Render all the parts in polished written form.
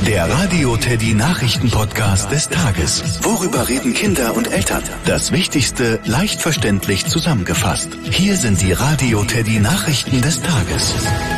Der Radio Teddy Nachrichten-Podcast des Tages. Worüber reden Kinder und Eltern? Das Wichtigste leicht verständlich zusammengefasst. Hier sind die Radio Teddy Nachrichten des Tages.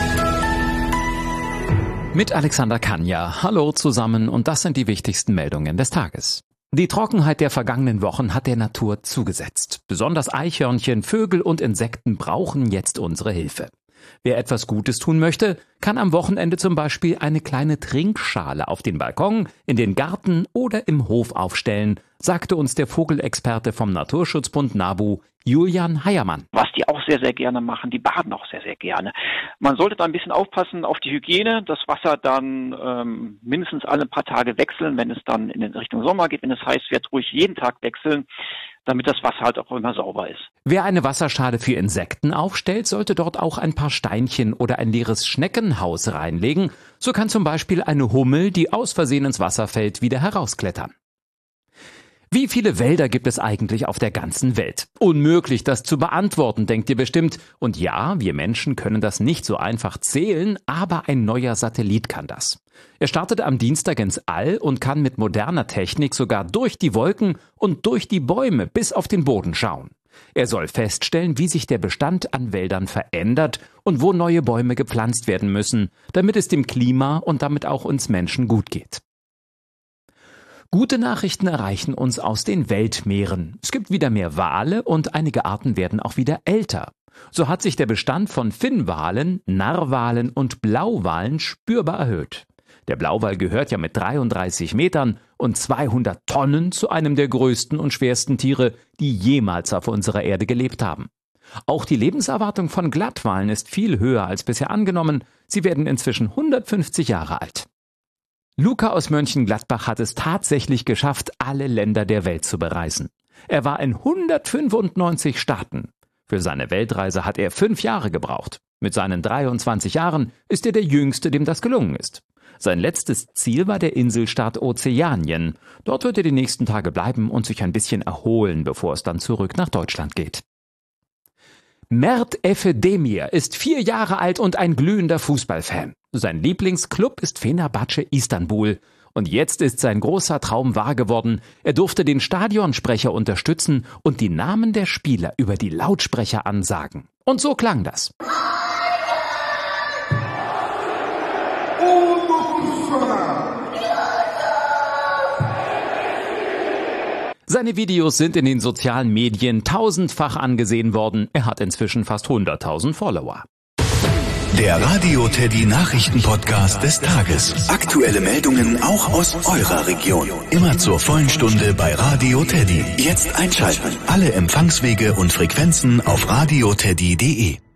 Mit Alexander Kanja. Hallo zusammen und das sind die wichtigsten Meldungen des Tages. Die Trockenheit der vergangenen Wochen hat der Natur zugesetzt. Besonders Eichhörnchen, Vögel und Insekten brauchen jetzt unsere Hilfe. Wer etwas Gutes tun möchte, kann am Wochenende zum Beispiel eine kleine Trinkschale auf den Balkon, in den Garten oder im Hof aufstellen, sagte uns der Vogelexperte vom Naturschutzbund NABU, Julian Heiermann. Was die auch sehr, sehr gerne machen, die baden auch sehr, sehr gerne. Man sollte da ein bisschen aufpassen auf die Hygiene, das Wasser dann mindestens alle paar Tage wechseln, wenn es dann in Richtung Sommer geht, wenn es heiß wird, ruhig jeden Tag wechseln, damit das Wasser halt auch immer sauber ist. Wer eine Wasserschale für Insekten aufstellt, sollte dort auch ein paar Steinchen oder ein leeres Schneckenhaus reinlegen. So kann zum Beispiel eine Hummel, die aus Versehen ins Wasser fällt, wieder herausklettern. Wie viele Wälder gibt es eigentlich auf der ganzen Welt? Unmöglich, das zu beantworten, denkt ihr bestimmt. Und ja, wir Menschen können das nicht so einfach zählen, aber ein neuer Satellit kann das. Er startet am Dienstag ins All und kann mit moderner Technik sogar durch die Wolken und durch die Bäume bis auf den Boden schauen. Er soll feststellen, wie sich der Bestand an Wäldern verändert und wo neue Bäume gepflanzt werden müssen, damit es dem Klima und damit auch uns Menschen gut geht. Gute Nachrichten erreichen uns aus den Weltmeeren. Es gibt wieder mehr Wale und einige Arten werden auch wieder älter. So hat sich der Bestand von Finnwalen, Narwalen und Blauwalen spürbar erhöht. Der Blauwal gehört ja mit 33 Metern und 200 Tonnen zu einem der größten und schwersten Tiere, die jemals auf unserer Erde gelebt haben. Auch die Lebenserwartung von Glattwalen ist viel höher als bisher angenommen. Sie werden inzwischen 150 Jahre alt. Luca aus Mönchengladbach hat es tatsächlich geschafft, alle Länder der Welt zu bereisen. Er war in 195 Staaten. Für seine Weltreise hat er 5 Jahre gebraucht. Mit seinen 23 Jahren ist er der Jüngste, dem das gelungen ist. Sein letztes Ziel war der Inselstaat Ozeanien. Dort wird er die nächsten Tage bleiben und sich ein bisschen erholen, bevor es dann zurück nach Deutschland geht. Mert Özdemir ist 4 Jahre alt und ein glühender Fußballfan. Sein Lieblingsclub ist Fenerbahce Istanbul. Und jetzt ist sein großer Traum wahr geworden. Er durfte den Stadionsprecher unterstützen und die Namen der Spieler über die Lautsprecher ansagen. Und so klang das. Seine Videos sind in den sozialen Medien tausendfach angesehen worden. Er hat inzwischen fast 100.000 Follower. Der Radio Teddy Nachrichten-Podcast des Tages. Aktuelle Meldungen auch aus eurer Region. Immer zur vollen Stunde bei Radio Teddy. Jetzt einschalten. Alle Empfangswege und Frequenzen auf radioteddy.de.